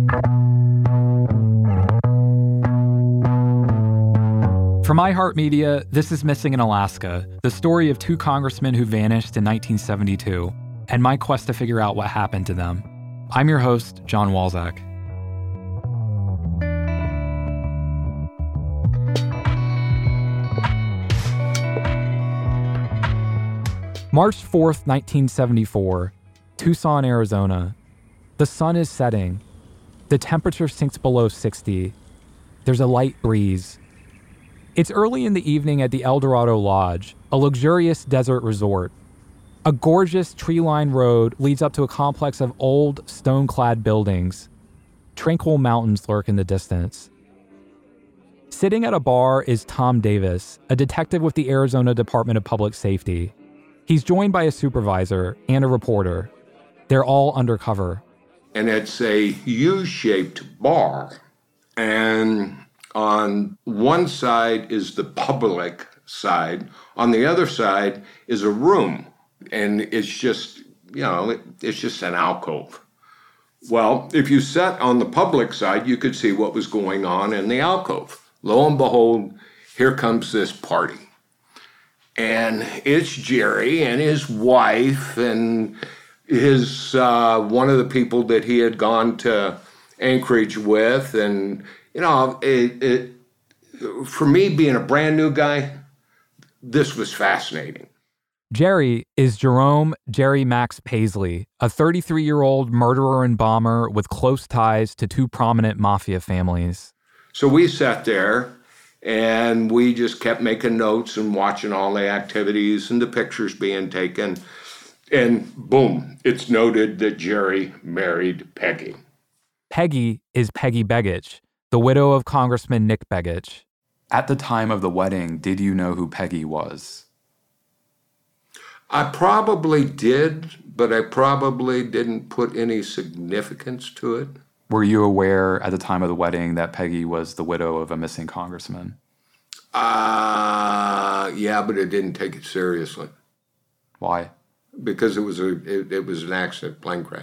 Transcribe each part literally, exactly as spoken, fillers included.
For iHeartMedia, this is Missing in Alaska, the story of two congressmen who vanished in nineteen seventy-two, and my quest to figure out what happened to them. I'm your host, John Walzak. March fourth, nineteen seventy-four, Tucson, Arizona. The sun is setting. The temperature sinks below sixty. There's a light breeze. It's early in the evening at the El Dorado Lodge, a luxurious desert resort. A gorgeous tree-lined road leads up to a complex of old, stone-clad buildings. Tranquil mountains lurk in the distance. Sitting at a bar is Tom Davis, a detective with the Arizona Department of Public Safety. He's joined by a supervisor and a reporter. They're all undercover. And it's a U-shaped bar. And on one side is the public side. On the other side is a room. And it's just, you know, it, it's just an alcove. Well, if you sat on the public side, you could see what was going on in the alcove. Lo and behold, here comes this party. And it's Jerry and his wife and his uh, one of the people that he had gone to Anchorage with. And, you know, it, it, for me being a brand new guy, this was fascinating. Jerry is Jerome Jerry Max Paisley, a thirty-three-year-old murderer and bomber with close ties to two prominent mafia families. So we sat there and we just kept making notes and watching all the activities and the pictures being taken. And boom, it's noted that Jerry married Peggy. Peggy is Peggy Begich, the widow of Congressman Nick Begich. At the time of the wedding, did you know who Peggy was? I probably did, but I probably didn't put any significance to it. Were you aware at the time of the wedding that Peggy was the widow of a missing congressman? Uh, yeah, but I didn't take it seriously. Why? Because it was a it, it was an accident, plane crash.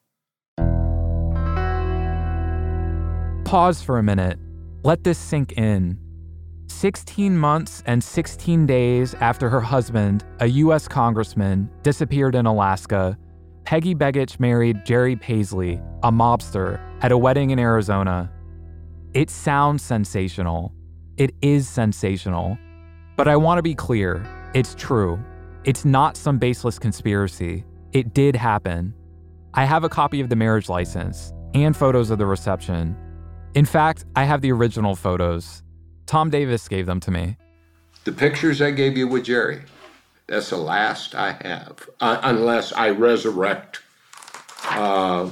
Pause for a minute. Let this sink in. sixteen months and sixteen days after her husband, a U S congressman, disappeared in Alaska, Peggy Begich married Jerry Paisley, a mobster, at a wedding in Arizona. It sounds sensational. It is sensational. But I want to be clear. It's true. It's not some baseless conspiracy. It did happen. I have a copy of the marriage license and photos of the reception. In fact, I have the original photos. Tom Davis gave them to me. The pictures I gave you with Jerry, that's the last I have, uh, unless I resurrect. Uh,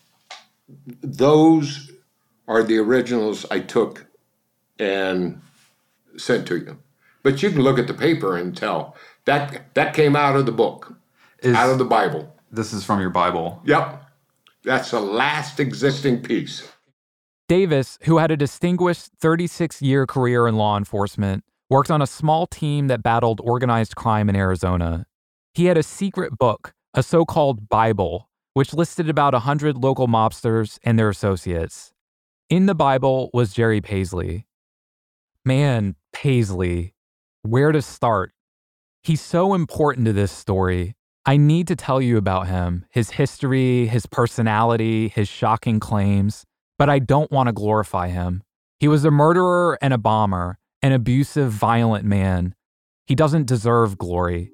those are the originals I took and sent to you. But you can look at the paper and tell that that came out of the book, Is, out of the Bible. This is from your Bible? Yep. That's the last existing piece. Davis, who had a distinguished thirty-six-year career in law enforcement, worked on a small team that battled organized crime in Arizona. He had a secret book, a so-called Bible, which listed about one hundred local mobsters and their associates. In the Bible was Jerry Paisley. Man, Paisley. Where to start? He's so important to this story. I need to tell you about him, his history, his personality, his shocking claims. But I don't want to glorify him. He was a murderer and a bomber, an abusive, violent man. He doesn't deserve glory.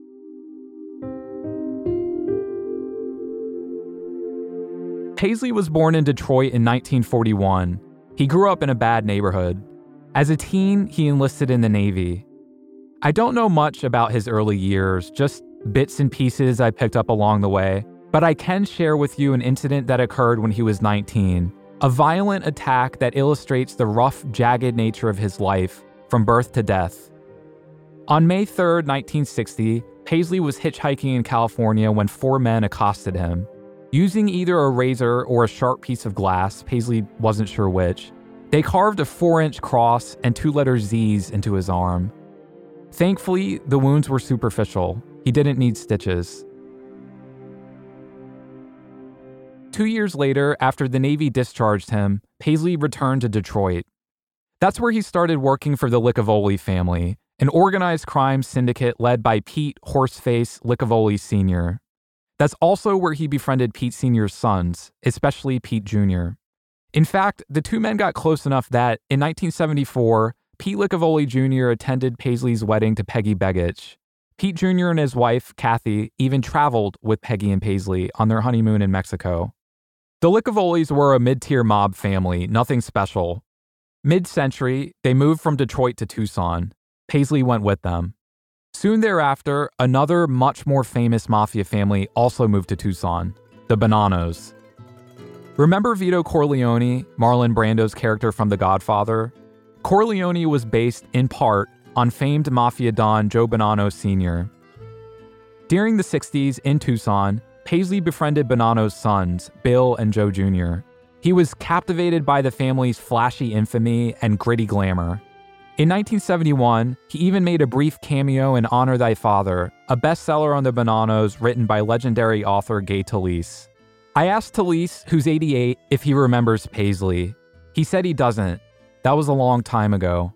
Paisley was born in Detroit in nineteen forty-one. He grew up in a bad neighborhood. As a teen, he enlisted in the Navy. I don't know much about his early years, just bits and pieces I picked up along the way, but I can share with you an incident that occurred when he was nineteen. A violent attack that illustrates the rough, jagged nature of his life, from birth to death. On May third, nineteen sixty, Paisley was hitchhiking in California when four men accosted him. Using either a razor or a sharp piece of glass, Paisley wasn't sure which, they carved a four-inch cross and two letter Z's into his arm. Thankfully, the wounds were superficial. He didn't need stitches. Two years later, after the Navy discharged him, Paisley returned to Detroit. That's where he started working for the Licavoli family, an organized crime syndicate led by Pete Horseface Licavoli Senior That's also where he befriended Pete Senior's sons, especially Pete Junior In fact, the two men got close enough that, in nineteen seventy-four, Pete Licavoli Junior attended Paisley's wedding to Peggy Begich. Pete Junior and his wife, Kathy, even traveled with Peggy and Paisley on their honeymoon in Mexico. The Licavolis were a mid-tier mob family, nothing special. Mid-century, they moved from Detroit to Tucson. Paisley went with them. Soon thereafter, another much more famous mafia family also moved to Tucson, the Bonannos. Remember Vito Corleone, Marlon Brando's character from The Godfather? Corleone was based, in part, on famed mafia don Joe Bonanno Senior During the sixties in Tucson, Paisley befriended Bonanno's sons, Bill and Joe Junior He was captivated by the family's flashy infamy and gritty glamour. In nineteen seventy-one, he even made a brief cameo in Honor Thy Father, a bestseller on the Bonannos written by legendary author Gay Talese. I asked Talese, who's eighty-eight, if he remembers Paisley. He said he doesn't. That was a long time ago.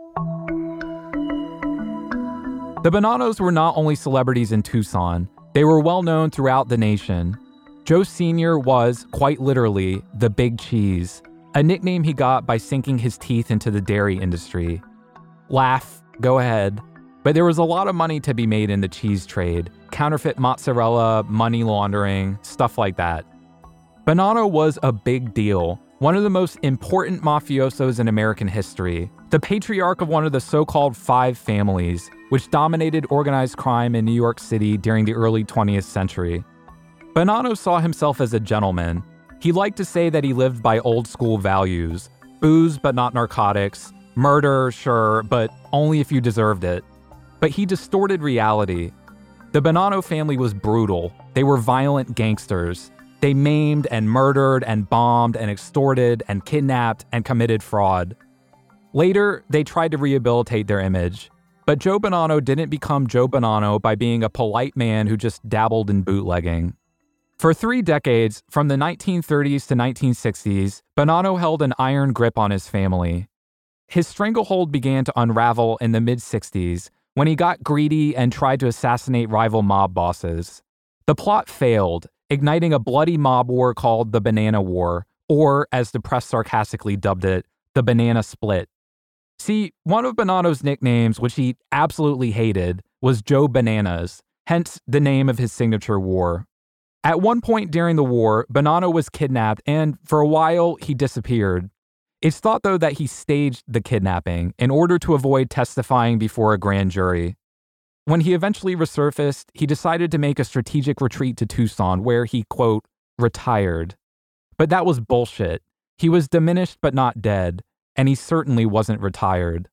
The Bonannos were not only celebrities in Tucson, they were well known throughout the nation. Joe Senior was, quite literally, the Big Cheese, a nickname he got by sinking his teeth into the dairy industry. Laugh, go ahead. But there was a lot of money to be made in the cheese trade, counterfeit mozzarella, money laundering, stuff like that. Bonanno was a big deal, one of the most important mafiosos in American history, the patriarch of one of the so-called Five Families, which dominated organized crime in New York City during the early twentieth century. Bonanno saw himself as a gentleman. He liked to say that he lived by old-school values, booze but not narcotics, murder, sure, but only if you deserved it. But he distorted reality. The Bonanno family was brutal. They were violent gangsters. They maimed and murdered and bombed and extorted and kidnapped and committed fraud. Later, they tried to rehabilitate their image. But Joe Bonanno didn't become Joe Bonanno by being a polite man who just dabbled in bootlegging. For three decades, from the nineteen thirties to nineteen sixties, Bonanno held an iron grip on his family. His stranglehold began to unravel in the mid-sixties when he got greedy and tried to assassinate rival mob bosses. The plot failed, igniting a bloody mob war called the Banana War, or, as the press sarcastically dubbed it, the Banana Split. See, one of Bonanno's nicknames, which he absolutely hated, was Joe Bananas, hence the name of his signature war. At one point during the war, Bonanno was kidnapped and, for a while, he disappeared. It's thought, though, that he staged the kidnapping in order to avoid testifying before a grand jury. When he eventually resurfaced, he decided to make a strategic retreat to Tucson where he, quote, retired. But that was bullshit. He was diminished but not dead, and he certainly wasn't retired.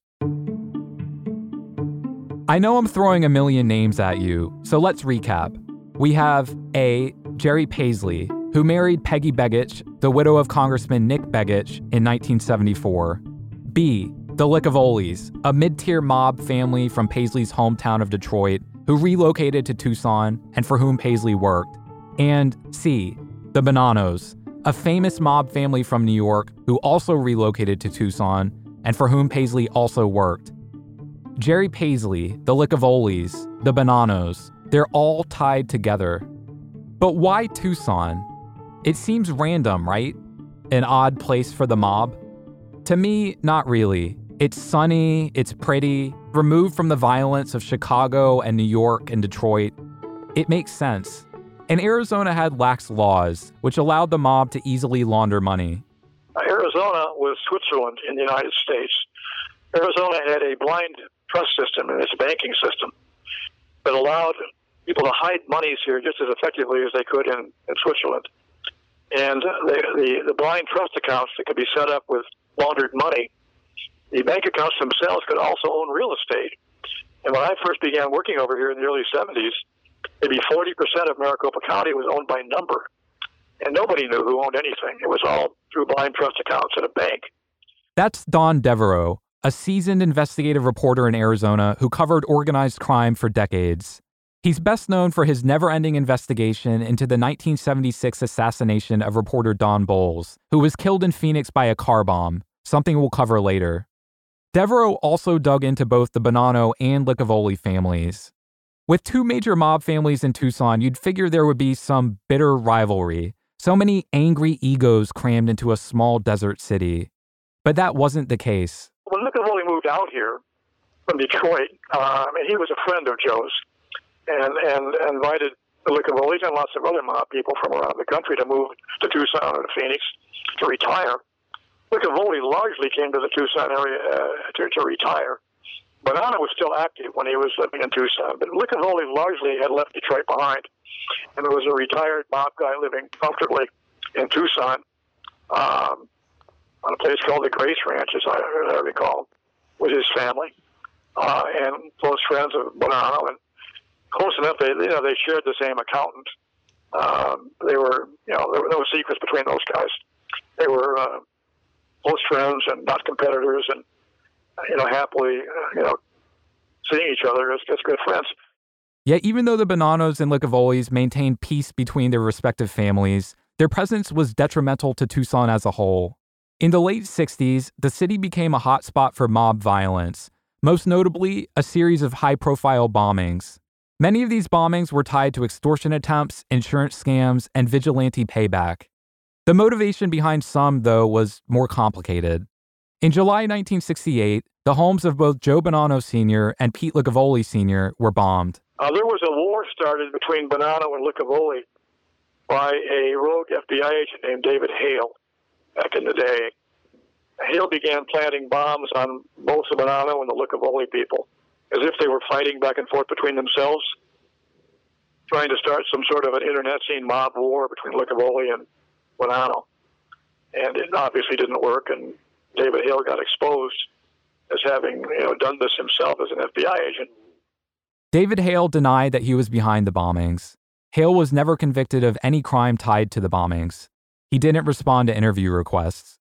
I know I'm throwing a million names at you, so let's recap. We have A. Jerry Paisley, who married Peggy Begich, the widow of Congressman Nick Begich, in nineteen seventy-four. B. The Licavolis, a mid-tier mob family from Paisley's hometown of Detroit, who relocated to Tucson and for whom Paisley worked. And C. The Bonannos, a famous mob family from New York who also relocated to Tucson and for whom Paisley also worked. Jerry Paisley, the Licavolis, the Bonannos, they're all tied together. But why Tucson? It seems random, right? An odd place for the mob? To me, not really. It's sunny, it's pretty, removed from the violence of Chicago and New York and Detroit. It makes sense. And Arizona had lax laws, which allowed the mob to easily launder money. Arizona was Switzerland in the United States. Arizona had a blind trust system in its banking system that allowed people to hide monies here just as effectively as they could in, in Switzerland. And the, the, the blind trust accounts that could be set up with laundered money, the bank accounts themselves could also own real estate. And when I first began working over here in the early seventies, maybe forty percent of Maricopa County was owned by number. And nobody knew who owned anything. It was all through blind trust accounts at a bank. That's Don Devereaux, a seasoned investigative reporter in Arizona who covered organized crime for decades. He's best known for his never-ending investigation into the nineteen seventy-six assassination of reporter Don Bolles, who was killed in Phoenix by a car bomb, something we'll cover later. Devereaux also dug into both the Bonanno and Licavoli families. With two major mob families in Tucson, you'd figure there would be some bitter rivalry, so many angry egos crammed into a small desert city. But that wasn't the case. When Licavoli moved out here from Detroit, uh, I mean, he was a friend of Joe's, and, and, and invited the Licavolis and lots of other mob people from around the country to move to Tucson or to Phoenix to retire. Licavoli largely came to the Tucson area uh, to, to retire. Bonanno was still active when he was living in Tucson, but Licavoli largely had left Detroit behind, and there was a retired mob guy living comfortably in Tucson um, on a place called the Grace Ranch, as I, as I recall, with his family uh, and close friends of Bonanno, and close enough they you know they shared the same accountant. Um, they were you know there were no secrets between those guys. They were uh, close friends and not competitors, and you know, happily, uh, you know, seeing each other as, as good friends. Yet even though the Bonannos and Licavolis maintained peace between their respective families, their presence was detrimental to Tucson as a whole. In the late sixties, the city became a hotspot for mob violence, most notably a series of high-profile bombings. Many of these bombings were tied to extortion attempts, insurance scams, and vigilante payback. The motivation behind some, though, was more complicated. In July nineteen sixty-eight, the homes of both Joe Bonanno Senior and Pete Licavoli Senior were bombed. Uh, there was a war started between Bonanno and Licavoli by a rogue F B I agent named David Hale back in the day. Hale began planting bombs on both the Bonanno and the Licavoli people, as if they were fighting back and forth between themselves, trying to start some sort of an internecine mob war between Licavoli and Bonanno. And it obviously didn't work, and David Hale got exposed as having, you know, done this himself as an F B I agent. David Hale denied that he was behind the bombings. Hale was never convicted of any crime tied to the bombings. He didn't respond to interview requests.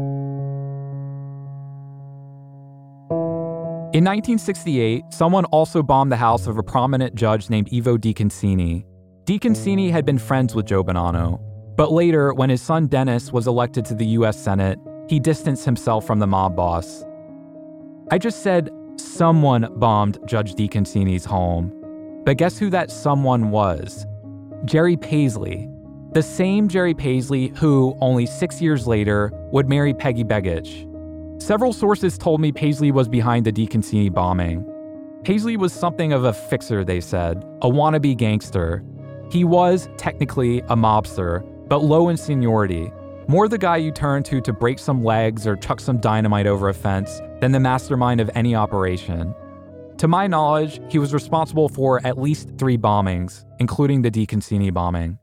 In nineteen sixty-eight, someone also bombed the house of a prominent judge named Ivo DeConcini. DeConcini had been friends with Joe Bonanno, but later, when his son Dennis was elected to the U S Senate, he distanced himself from the mob boss. I just said someone bombed Judge DeConcini's home, but guess who that someone was? Jerry Paisley, the same Jerry Paisley who, only six years later, would marry Peggy Begich. Several sources told me Paisley was behind the DeConcini bombing. Paisley was something of a fixer, they said, a wannabe gangster. He was, technically, a mobster, but low in seniority. More the guy you turn to to break some legs or chuck some dynamite over a fence than the mastermind of any operation. To my knowledge, he was responsible for at least three bombings, including the DeConcini bombing.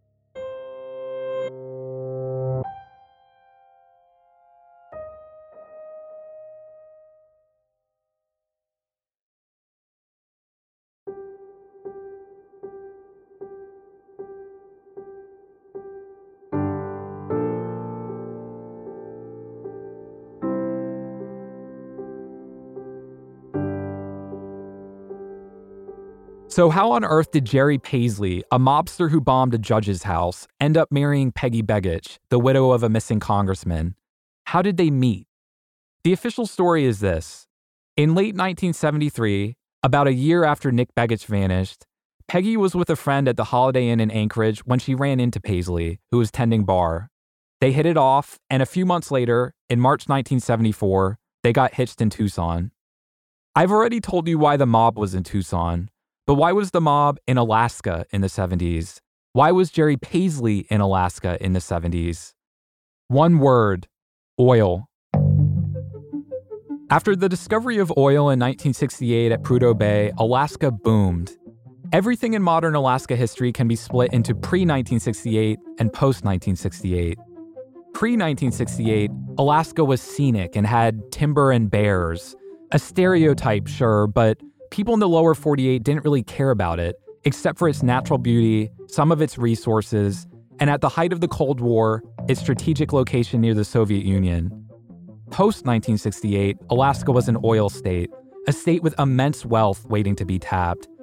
So how on earth did Jerry Paisley, a mobster who bombed a judge's house, end up marrying Peggy Begich, the widow of a missing congressman? How did they meet? The official story is this. In late nineteen seventy-three, about a year after Nick Begich vanished, Peggy was with a friend at the Holiday Inn in Anchorage when she ran into Paisley, who was tending bar. They hit it off, and a few months later, in March nineteen seventy-four, they got hitched in Tucson. I've already told you why the mob was in Tucson. But why was the mob in Alaska in the seventies? Why was Jerry Paisley in Alaska in the seventies? One word: oil. After the discovery of oil in nineteen sixty-eight at Prudhoe Bay, Alaska boomed. Everything in modern Alaska history can be split into pre nineteen sixty-eight and post nineteen sixty-eight. pre nineteen sixty-eight, Alaska was scenic and had timber and bears. A stereotype, sure, but people in the lower forty-eight didn't really care about it, except for its natural beauty, some of its resources, and at the height of the Cold War, its strategic location near the Soviet Union. Post nineteen sixty-eight, Alaska was an oil state, a state with immense wealth waiting to be tapped,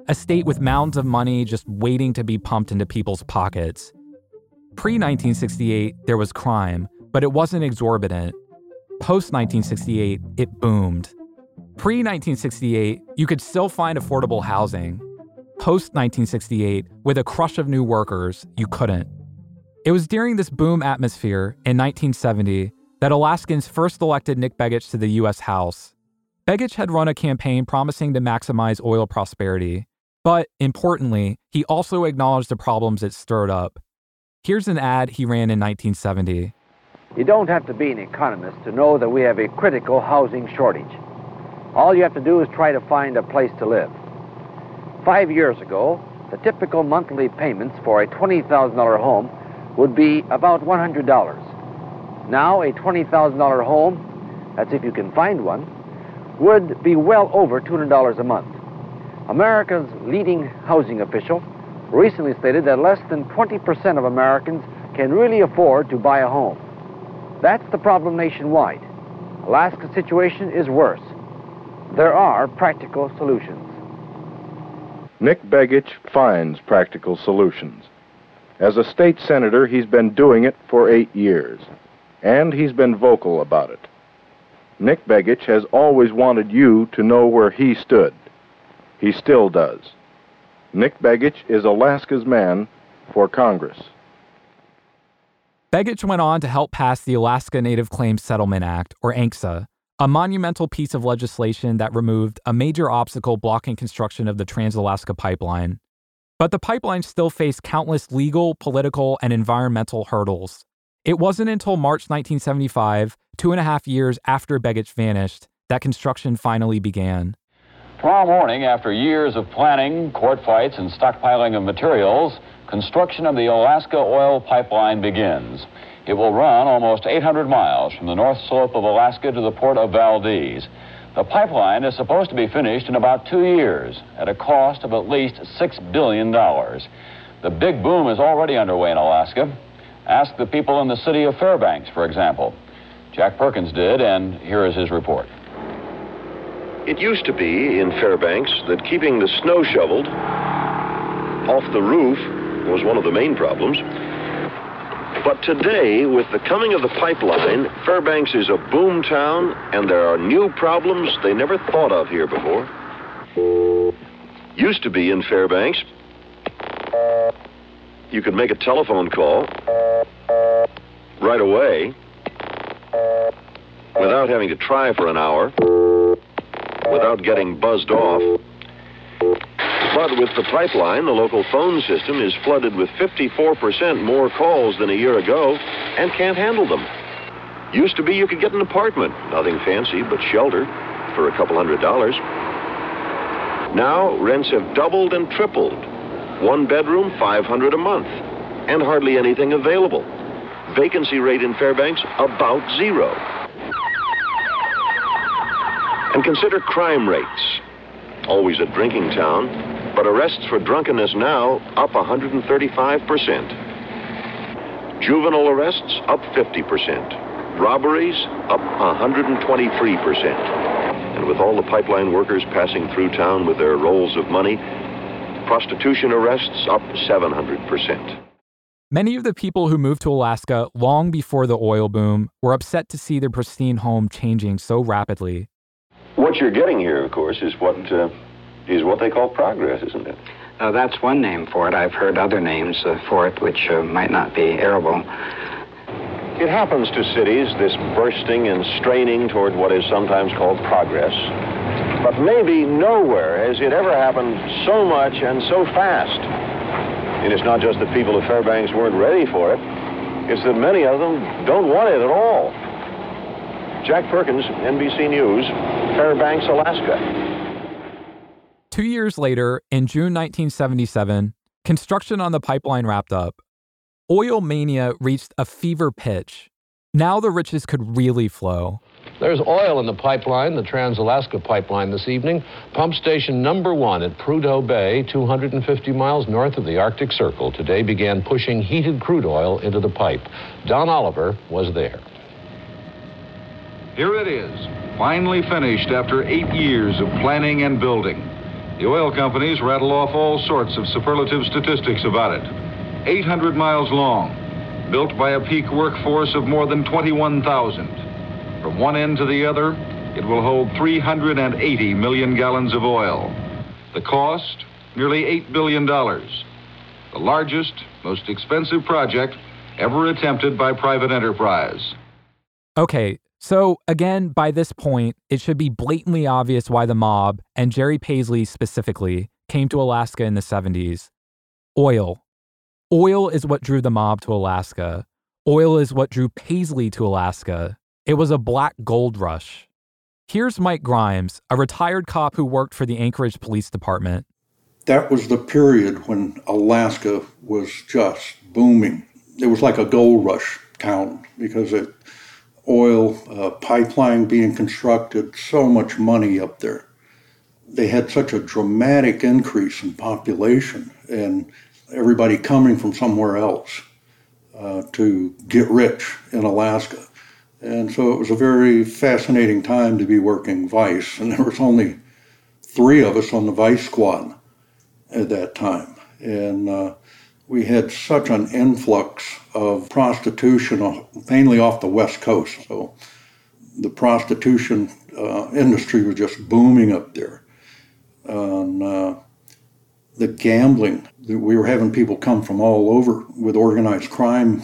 a state with mounds of money just waiting to be pumped into people's pockets. pre nineteen sixty-eight, there was crime, but it wasn't exorbitant. post nineteen sixty-eight, it boomed. pre nineteen sixty-eight, you could still find affordable housing. post nineteen sixty-eight, with a crush of new workers, you couldn't. It was during this boom atmosphere, in nineteen seventy, that Alaskans first elected Nick Begich to the U S House. Begich had run a campaign promising to maximize oil prosperity, but importantly, he also acknowledged the problems it stirred up. Here's an ad he ran in nineteen seventy. You don't have to be an economist to know that we have a critical housing shortage. All you have to do is try to find a place to live. Five years ago, the typical monthly payments for a twenty thousand dollars home would be about one hundred dollars. Now, a twenty thousand dollars home, that's if you can find one, would be well over two hundred dollars a month. America's leading housing official recently stated that less than twenty percent of Americans can really afford to buy a home. That's the problem nationwide. Alaska's situation is worse. There are practical solutions. Nick Begich finds practical solutions. As a state senator, he's been doing it for eight years, and he's been vocal about it. Nick Begich has always wanted you to know where he stood. He still does. Nick Begich is Alaska's man for Congress. Begich went on to help pass the Alaska Native Claims Settlement Act, or A N C S A, a monumental piece of legislation that removed a major obstacle blocking construction of the Trans-Alaska Pipeline. But the pipeline still faced countless legal, political, and environmental hurdles. It wasn't until March nineteen seventy-five, two and a half years after Begich vanished, that construction finally began. Tomorrow morning, after years of planning, court fights, and stockpiling of materials, construction of the Alaska Oil Pipeline begins. It will run almost eight hundred miles from the north slope of Alaska to the port of Valdez. The pipeline is supposed to be finished in about two years at a cost of at least six billion dollars. The big boom is already underway in Alaska. Ask the people in the city of Fairbanks, for example. Jack Perkins did, and here is his report. It used to be in Fairbanks that keeping the snow shoveled off the roof was one of the main problems. But today, with the coming of the pipeline, Fairbanks is a boom town, and there are new problems they never thought of here before. Used to be in Fairbanks, you could make a telephone call right away without having to try for an hour, without getting buzzed off. But with the pipeline, the local phone system is flooded with fifty-four percent more calls than a year ago and can't handle them. Used to be you could get an apartment, nothing fancy but shelter, for a couple hundred dollars. Now rents have doubled and tripled. One bedroom, five hundred dollars a month, and hardly anything available. Vacancy rate in Fairbanks, about zero. And consider crime rates. Always a drinking town, but arrests for drunkenness now up one hundred thirty-five percent. Juvenile arrests up fifty percent. Robberies up one hundred twenty-three percent. And with all the pipeline workers passing through town with their rolls of money, prostitution arrests up seven hundred percent. Many of the people who moved to Alaska long before the oil boom were upset to see their pristine home changing so rapidly. What you're getting here, of course, is what uh, is what they call progress, isn't it? Uh, that's one name for it. I've heard other names uh, for it, which uh, might not be arable. It happens to cities, this bursting and straining toward what is sometimes called progress. But maybe nowhere has it ever happened so much and so fast. And it's not just that people of Fairbanks weren't ready for it. It's that many of them don't want it at all. Jack Perkins, N B C News, Fairbanks, Alaska. Two years later, in June nineteen seventy-seven, construction on the pipeline wrapped up. Oil mania reached a fever pitch. Now the riches could really flow. There's oil in the pipeline, the Trans-Alaska Pipeline this evening. Pump station number one at Prudhoe Bay, two hundred fifty miles north of the Arctic Circle, today began pushing heated crude oil into the pipe. Don Oliver was there. Here it is, finally finished after eight years of planning and building. The oil companies rattle off all sorts of superlative statistics about it. eight hundred miles long, built by a peak workforce of more than twenty-one thousand. From one end to the other, it will hold three hundred eighty million gallons of oil. The cost, nearly eight billion dollars. The largest, most expensive project ever attempted by private enterprise. Okay, so again, by this point, it should be blatantly obvious why the mob, and Jerry Paisley specifically, came to Alaska in the seventies. Oil. Oil is what drew the mob to Alaska. Oil is what drew Paisley to Alaska. It was a black gold rush. Here's Mike Grimes, a retired cop who worked for the Anchorage Police Department. That was the period when Alaska was just booming. It was like a gold rush town because it oil uh, pipeline being constructed, so much money up there. They had such a dramatic increase in population and everybody coming from somewhere else uh, to get rich in Alaska. And so it was a very fascinating time to be working Vice. And there was only three of us on the Vice squad at that time. And uh, we had such an influx of prostitution, mainly off the West Coast. So the prostitution uh, industry was just booming up there. And uh, the gambling, we were having people come from all over with organized crime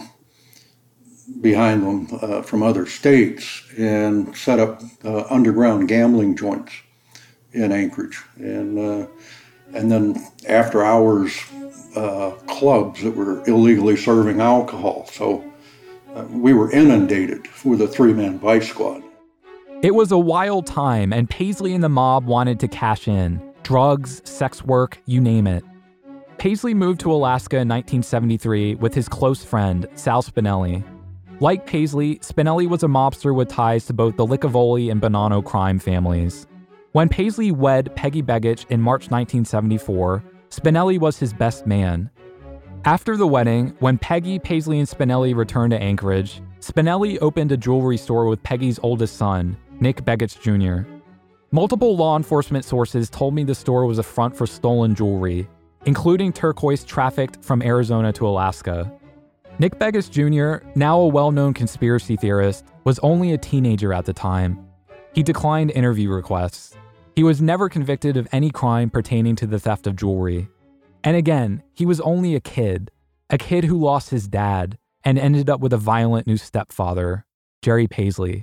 behind them uh, from other states and set up uh, underground gambling joints in Anchorage. And, uh, and then after hours Uh, clubs that were illegally serving alcohol. So uh, we were inundated with a three-man Vice squad. It was a wild time, and Paisley and the mob wanted to cash in. Drugs, sex work, you name it. Paisley moved to Alaska in nineteen seventy-three with his close friend, Sal Spinelli. Like Paisley, Spinelli was a mobster with ties to both the Licavoli and Bonanno crime families. When Paisley wed Peggy Begich in March nineteen seventy-four, Spinelli was his best man. After the wedding, when Peggy, Paisley, and Spinelli returned to Anchorage, Spinelli opened a jewelry store with Peggy's oldest son, Nick Begich Junior Multiple law enforcement sources told me the store was a front for stolen jewelry, including turquoise trafficked from Arizona to Alaska. Nick Begich Junior, now a well-known conspiracy theorist, was only a teenager at the time. He declined interview requests. He was never convicted of any crime pertaining to the theft of jewelry. And again, he was only a kid, a kid who lost his dad and ended up with a violent new stepfather, Jerry Paisley.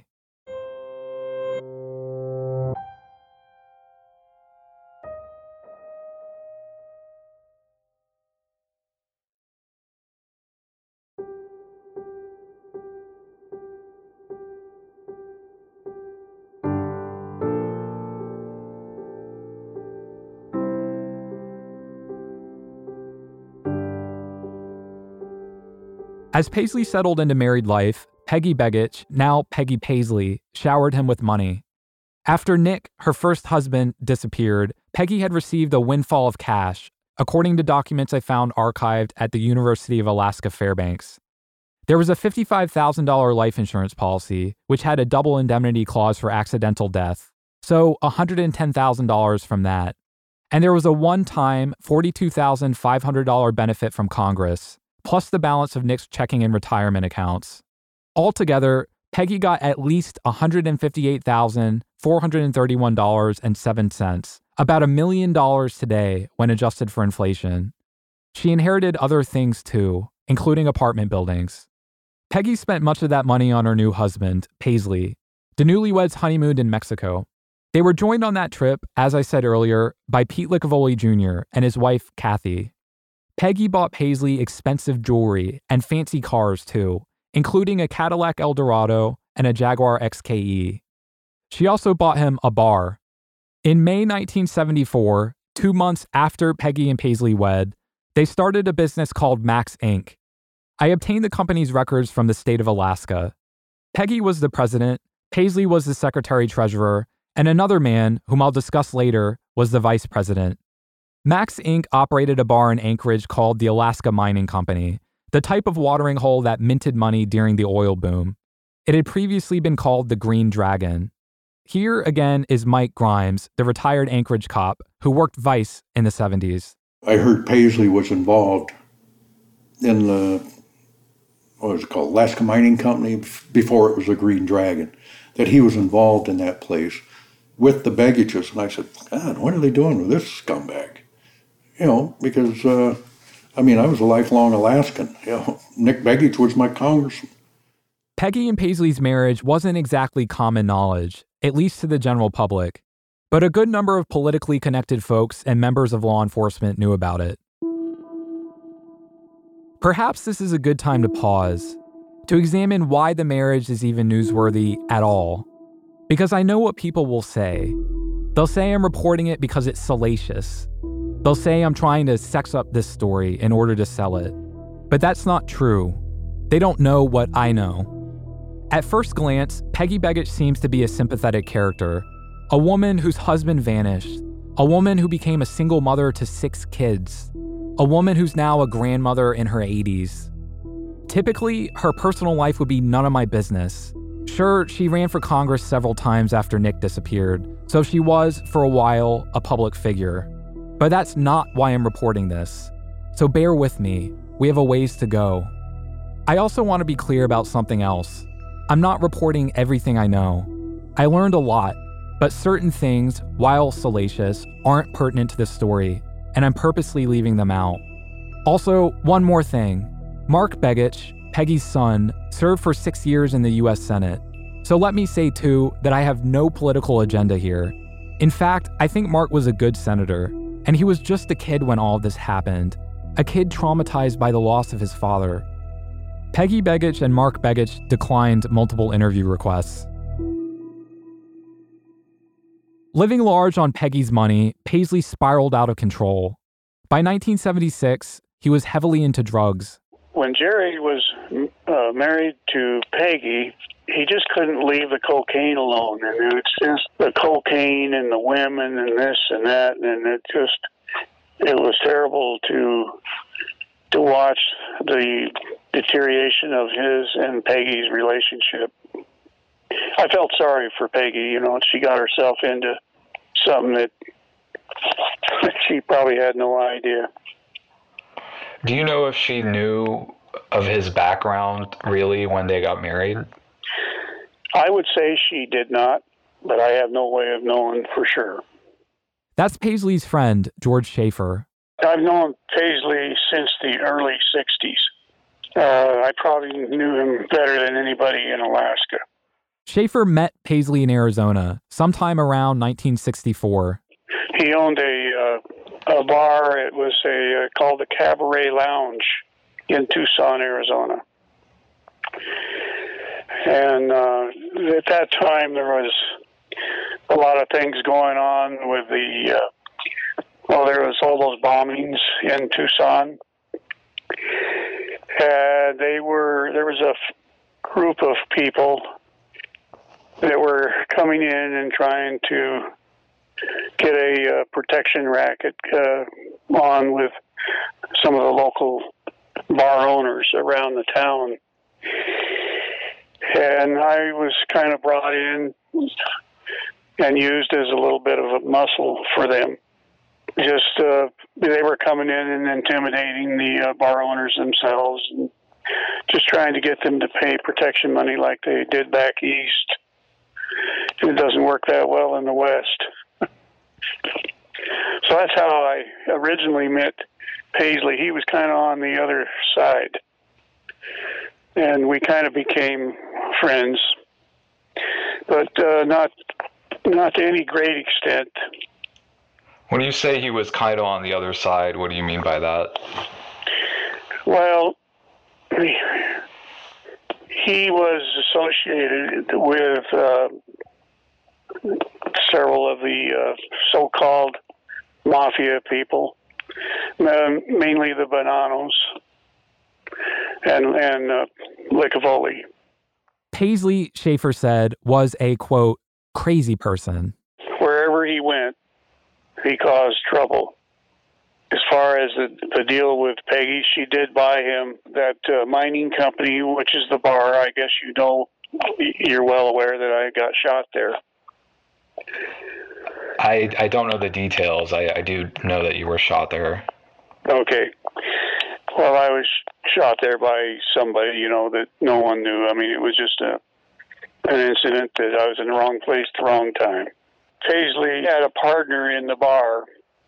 As Paisley settled into married life, Peggy Begich, now Peggy Paisley, showered him with money. After Nick, her first husband, disappeared, Peggy had received a windfall of cash, according to documents I found archived at the University of Alaska Fairbanks. There was a fifty-five thousand dollars life insurance policy, which had a double indemnity clause for accidental death, so one hundred ten thousand dollars from that. And there was a one-time forty-two thousand five hundred dollars benefit from Congress, plus the balance of Nick's checking and retirement accounts. Altogether, Peggy got at least one hundred fifty-eight thousand four hundred thirty-one dollars and seven cents, about a million dollars today when adjusted for inflation. She inherited other things too, including apartment buildings. Peggy spent much of that money on her new husband, Paisley. The newlyweds honeymooned in Mexico. They were joined on that trip, as I said earlier, by Pete Licavoli Junior and his wife, Kathy. Peggy bought Paisley expensive jewelry and fancy cars too, including a Cadillac Eldorado and a Jaguar X K E. She also bought him a bar. In May nineteen seventy-four, two months after Peggy and Paisley wed, they started a business called Max Incorporated. I obtained the company's records from the state of Alaska. Peggy was the president, Paisley was the secretary-treasurer, and another man, whom I'll discuss later, was the vice president. Max Incorporated operated a bar in Anchorage called the Alaska Mining Company, the type of watering hole that minted money during the oil boom. It had previously been called the Green Dragon. Here again is Mike Grimes, the retired Anchorage cop who worked Vice in the seventies. I heard Paisley was involved in the, what was it called, Alaska Mining Company, before it was the Green Dragon, that he was involved in that place with the Beggiches. And I said, God, what are they doing with this scumbag? You know, because, uh, I mean, I was a lifelong Alaskan. You know, Nick Begich was my congressman. Peggy and Paisley's marriage wasn't exactly common knowledge, at least to the general public, but a good number of politically connected folks and members of law enforcement knew about it. Perhaps this is a good time to pause, to examine why the marriage is even newsworthy at all. Because I know what people will say. They'll say I'm reporting it because it's salacious. They'll say I'm trying to sex up this story in order to sell it. But that's not true. They don't know what I know. At first glance, Peggy Begich seems to be a sympathetic character, a woman whose husband vanished, a woman who became a single mother to six kids, a woman who's now a grandmother in her eighties. Typically, her personal life would be none of my business. Sure, she ran for Congress several times after Nick disappeared, so she was, for a while, a public figure. But that's not why I'm reporting this. So bear with me. We have a ways to go. I also want to be clear about something else. I'm not reporting everything I know. I learned a lot, but certain things, while salacious, aren't pertinent to this story, and I'm purposely leaving them out. Also, one more thing. Mark Begich, Peggy's son, served for six years in the U S Senate. So let me say, too, that I have no political agenda here. In fact, I think Mark was a good senator, and he was just a kid when all of this happened, a kid traumatized by the loss of his father. Peggy Begich and Mark Begich declined multiple interview requests. Living large on Peggy's money, Paisley spiraled out of control. By nineteen seventy-six, he was heavily into drugs. When Jerry was uh, married to Peggy, he just couldn't leave the cocaine alone. And it's just the cocaine and the women and this and that. And it just, it was terrible to to watch the deterioration of his and Peggy's relationship. I felt sorry for Peggy. You know, she got herself into something that she probably had no idea. Do you know if she knew of his background really when they got married? I would say she did not, but I have no way of knowing for sure. That's Paisley's friend, George Schaefer. I've known Paisley since the early sixties. Uh, I probably knew him better than anybody in Alaska. Schaefer met Paisley in Arizona sometime around nineteen sixty-four. He owned a uh, a bar. It was a uh, called the Cabaret Lounge in Tucson, Arizona. And uh, at that time, there was a lot of things going on with the. Uh, well, there was all those bombings in Tucson. And they were there was a f- group of people that were coming in and trying to get a uh, protection racket uh, on with some of the local bar owners around the town. And I was kind of brought in and used as a little bit of a muscle for them. Just, uh, they were coming in and intimidating the uh, bar owners themselves and just trying to get them to pay protection money like they did back east. It doesn't work that well in the West. So that's how I originally met Paisley. He was kind of on the other side. And we kind of became friends, but uh, not not to any great extent. When you say he was kind of on the other side, what do you mean by that? Well, he was associated with uh, several of the uh, so-called mafia people, uh, mainly the Bonanos and, and uh, Licavoli. Paisley, Schaefer said, was a, quote, crazy person. Wherever he went, he caused trouble. As far as the, the deal with Peggy, she did buy him that uh, mining company, which is the bar. I guess you know, you're well aware that I got shot there. I I don't know the details. I, I do know that you were shot there. Okay. Well, I was shot there by somebody, you know, that no one knew. I mean, it was just a an incident that I was in the wrong place at the wrong time. Paisley had a partner in the bar.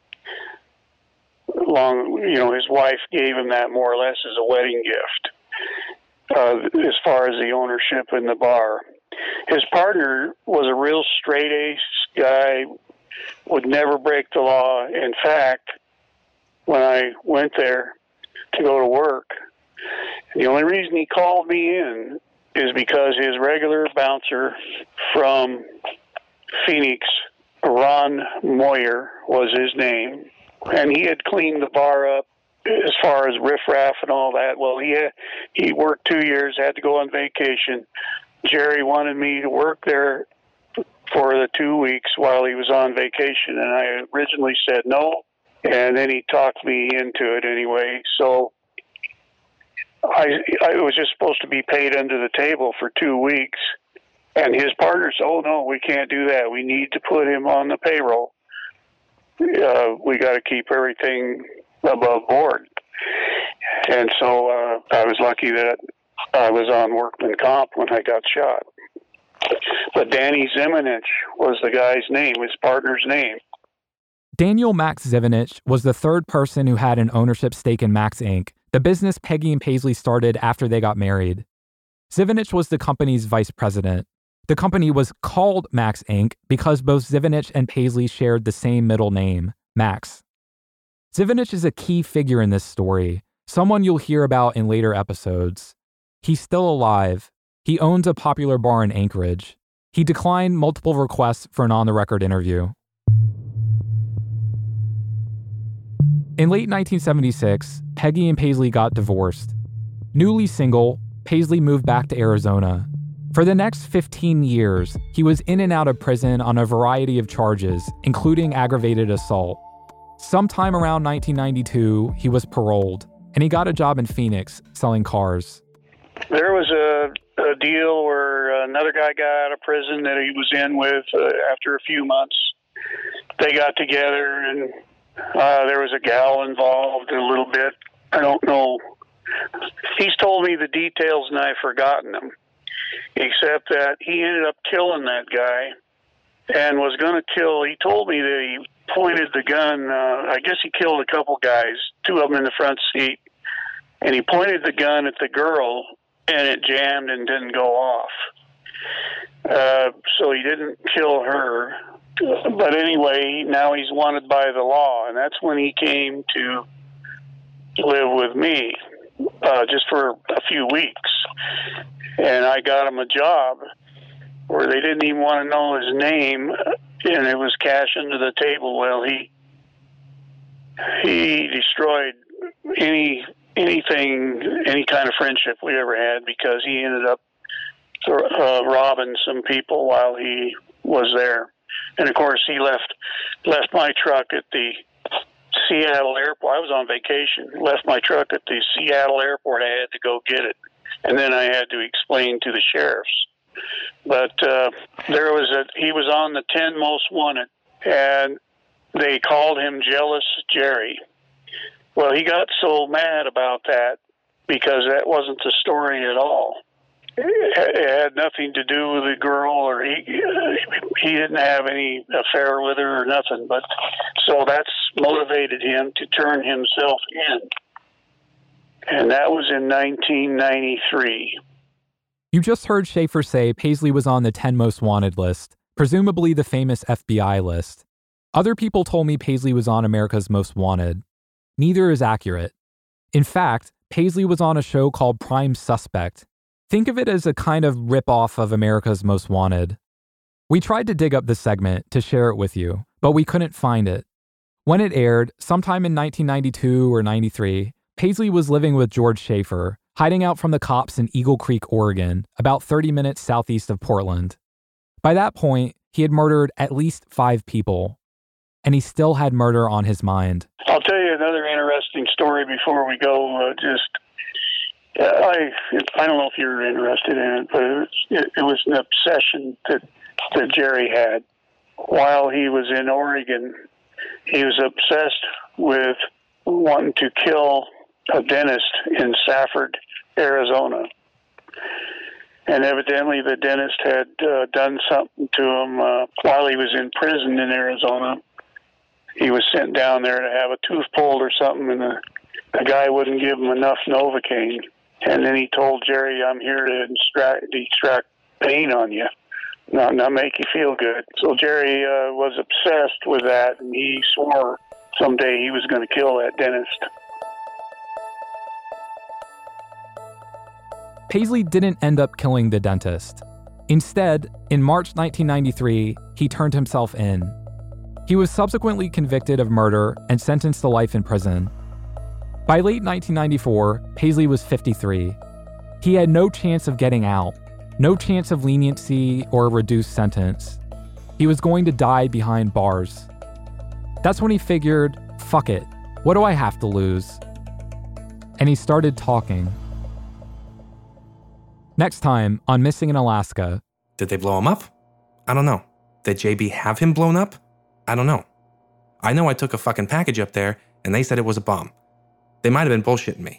Long, you know, his wife gave him that more or less as a wedding gift, uh, as far as the ownership in the bar. His partner was a real straight-ace guy, would never break the law. In fact, when I went there to go to work, the only reason he called me in is because his regular bouncer from Phoenix, Ron Moyer was his name, and he had cleaned the bar up as far as riffraff and all that. Well, he had, he worked two years, had to go on vacation. Jerry wanted me to work there for the two weeks while he was on vacation, and I originally said no, and then he talked me into it anyway. So I, I was just supposed to be paid under the table for two weeks, and his partner said, oh, no, we can't do that. We need to put him on the payroll. Uh, we got to keep everything above board. And so uh, I was lucky that I was on workman comp when I got shot. But Danny Zimonich was the guy's name, his partner's name. Daniel Max Zimonich was the third person who had an ownership stake in Max Incorporated, the business Peggy and Paisley started after they got married. Zimonich was the company's vice president. The company was called Max Incorporated because both Zimonich and Paisley shared the same middle name, Max. Zimonich is a key figure in this story, someone you'll hear about in later episodes. He's still alive. He owns a popular bar in Anchorage. He declined multiple requests for an on-the-record interview. In late nineteen seventy-six, Peggy and Paisley got divorced. Newly single, Paisley moved back to Arizona. For the next fifteen years, he was in and out of prison on a variety of charges, including aggravated assault. Sometime around nineteen ninety-two, he was paroled, and he got a job in Phoenix selling cars. There was a, a deal where another guy got out of prison that he was in with uh, after a few months. They got together, and uh, there was a gal involved a little bit. I don't know. He's told me the details, and I've forgotten them, except that he ended up killing that guy and was going to kill. He told me that he pointed the gun. Uh, I guess he killed a couple guys, two of them in the front seat, and he pointed the gun at the girl, and it jammed and didn't go off. Uh, so he didn't kill her. But anyway, now he's wanted by the law, and that's when he came to live with me, uh, just for a few weeks. And I got him a job where they didn't even want to know his name, and it was cash under the table. Well, he he destroyed any anything, any kind of friendship we ever had, because he ended up uh, robbing some people while he was there. And of course, he left left my truck at the Seattle airport. I was on vacation. Left my truck at the Seattle airport. I had to go get it, and then I had to explain to the sheriffs. But uh, there was a he was on the ten most wanted, and they called him Jealous Jerry. Well, he got so mad about that because that wasn't the story at all. It had nothing to do with the girl, or he he didn't have any affair with her or nothing. But so that's motivated him to turn himself in, and that was in nineteen ninety-three. You just heard Schaefer say Paisley was on the ten most wanted list, presumably the famous F B I list. Other people told me Paisley was on America's Most Wanted. Neither is accurate. In fact, Paisley was on a show called Prime Suspect. Think of it as a kind of ripoff of America's Most Wanted. We tried to dig up this segment to share it with you, but we couldn't find it. When it aired, sometime in nineteen ninety-two or ninety-three, Paisley was living with George Schaefer, hiding out from the cops in Eagle Creek, Oregon, about thirty minutes southeast of Portland. By that point, he had murdered at least five people, and he still had murder on his mind. I'll tell you another interesting story before we go. Uh, just, uh, I I don't know if you're interested in it, but it was, it, it was an obsession that that Jerry had. while he was in Oregon, he was obsessed with wanting to kill a dentist in Safford, Arizona. And evidently the dentist had uh, done something to him uh, while he was in prison in Arizona. He was sent down there to have a tooth pulled or something, and the, the guy wouldn't give him enough Novocaine. And then he told Jerry, I'm here to extract, extract pain on you, not, not make you feel good. So Jerry uh, was obsessed with that, and he swore someday he was going to kill that dentist. Paisley didn't end up killing the dentist. Instead, in March nineteen ninety-three, he turned himself in. He was subsequently convicted of murder and sentenced to life in prison. By late nineteen ninety-four, Paisley was fifty-three. He had no chance of getting out, no chance of leniency or a reduced sentence. He was going to die behind bars. That's when he figured, fuck it, what do I have to lose? And he started talking. Next time on Missing in Alaska. Did they blow him up? I don't know. Did J B have him blown up? I don't know. I know I took a fucking package up there and they said it was a bomb. They might have been bullshitting me.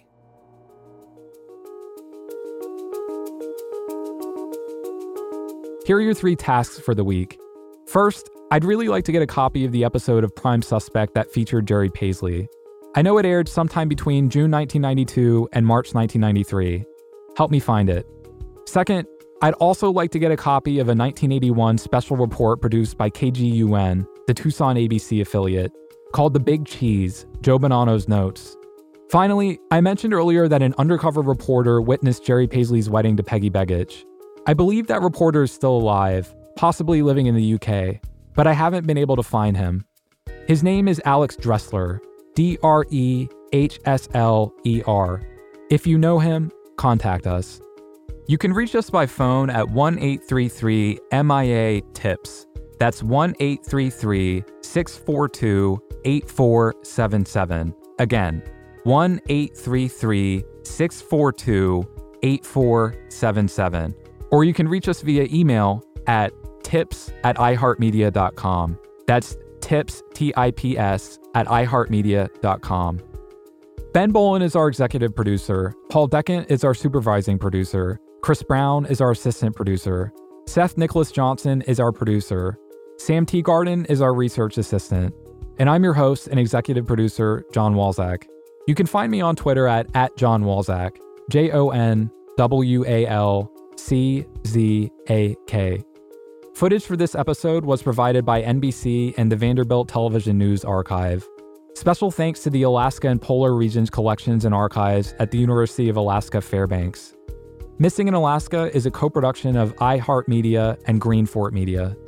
Here are your three tasks for the week. First, I'd really like to get a copy of the episode of Prime Suspect that featured Jerry Paisley. I know it aired sometime between June nineteen ninety-two and March nineteen ninety-three. Help me find it. Second, I'd also like to get a copy of a nineteen eighty-one special report produced by K G U N, the Tucson A B C affiliate, called The Big Cheese, Joe Bonanno's Notes. Finally, I mentioned earlier that an undercover reporter witnessed Jerry Paisley's wedding to Peggy Begich. I believe that reporter is still alive, possibly living in the U K, but I haven't been able to find him. His name is Alex Dressler, D R E H S L E R. If you know him, contact us. You can reach us by phone at one eight three three M I A TIPS. That's one eight three three, six four two, eight four seven seven. Again, one eight three three, six four two, eight four seven seven. Or you can reach us via email at tips at iheartmedia dot com. That's tips, T I P S, at iheartmedia dot com. Ben Bolin is our executive producer. Paul Deckant is our supervising producer. Chris Brown is our assistant producer. Seth Nicholas Johnson is our producer. Sam Teagarden is our research assistant. And I'm your host and executive producer, John Walzak. You can find me on Twitter at, at John Walzak, J O N W A L C Z A K. Footage for this episode was provided by N B C and the Vanderbilt Television News Archive. Special thanks to the Alaska and Polar Regions Collections and Archives at the University of Alaska Fairbanks. Missing in Alaska is a co-production of iHeartMedia and Greenfort Media.